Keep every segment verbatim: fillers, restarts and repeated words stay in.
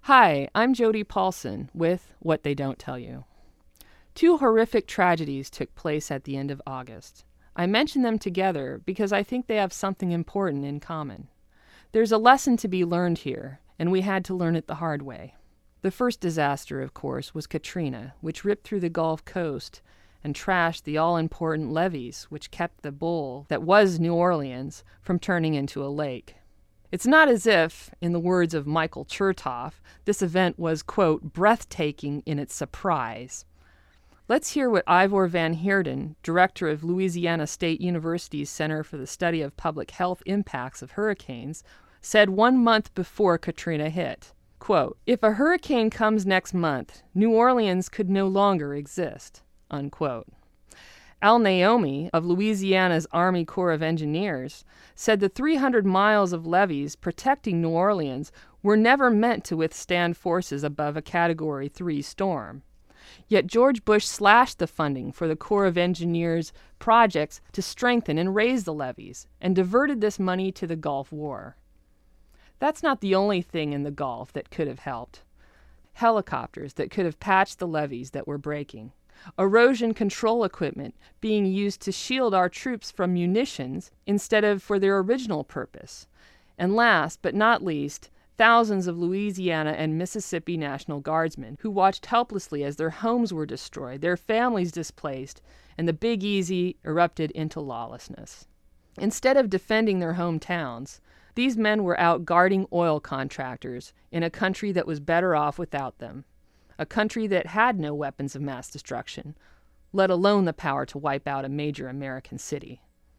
Hi, I'm Jody Paulson with What They Don't Tell You. Two horrific tragedies took place at the end of August. I mention them together because I think they have something important in common. There's a lesson to be learned here, and we had to learn it the hard way. The first disaster, of course, was Katrina, which ripped through the Gulf Coast and trashed the all-important levees which kept the bowl that was New Orleans from turning into a lake. It's not as if, in the words of Michael Chertoff, this event was, quote, breathtaking in its surprise. Let's hear what Ivor Van Heerden, director of Louisiana State University's Center for the Study of Public Health Impacts of Hurricanes, said one month before Katrina hit. Quote, "If a hurricane comes next month, New Orleans could no longer exist," unquote. Al Naomi of Louisiana's Army Corps of Engineers said the three hundred miles of levees protecting New Orleans were never meant to withstand forces above a Category three storm. Yet George Bush slashed the funding for the Corps of Engineers projects to strengthen and raise the levees and diverted this money to the Gulf War. That's not the only thing in the Gulf that could have helped. Helicopters that could have patched the levees that were breaking. Erosion control equipment being used to shield our troops from munitions instead of for their original purpose. And last but not least, thousands of Louisiana and Mississippi National Guardsmen who watched helplessly as their homes were destroyed, their families displaced, and the Big Easy erupted into lawlessness. Instead of defending their hometowns, these men were out guarding oil contractors in a country that was better off without them. A country that had no weapons of mass destruction, let alone the power to wipe out a major American city.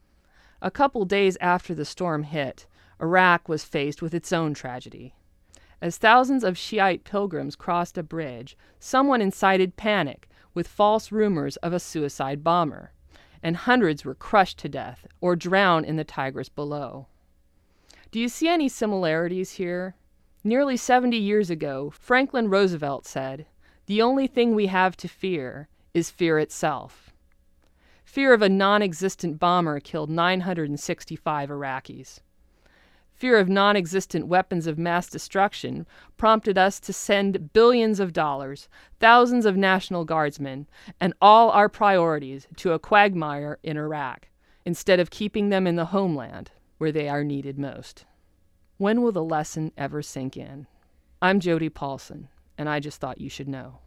A couple days after the storm hit, Iraq was faced with its own tragedy. As thousands of Shiite pilgrims crossed a bridge, someone incited panic with false rumors of a suicide bomber, and hundreds were crushed to death or drowned in the Tigris below. Do you see any similarities here? Nearly seventy years ago, Franklin Roosevelt said, "The only thing we have to fear is fear itself." Fear of a non-existent bomber killed nine hundred sixty-five Iraqis. Fear of non-existent weapons of mass destruction prompted us to send billions of dollars, thousands of National Guardsmen, and all our priorities to a quagmire in Iraq, instead of keeping them in the homeland where they are needed most. When will the lesson ever sink in? I'm Jody Paulson, and I just thought you should know.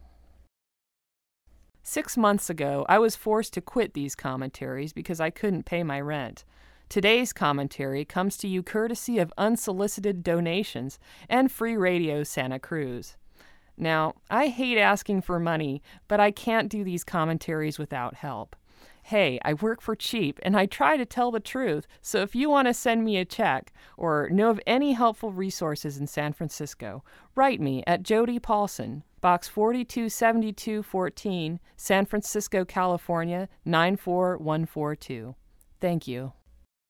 Six months ago, I was forced to quit these commentaries because I couldn't pay my rent. Today's commentary comes to you courtesy of unsolicited donations and Free Radio Santa Cruz. Now, I hate asking for money, but I can't do these commentaries without help. Hey, I work for cheap, and I try to tell the truth, so if you want to send me a check or know of any helpful resources in San Francisco, write me at Jody Paulson, Box forty-two seventy-two fourteen, San Francisco, California, nine four one four two. Thank you.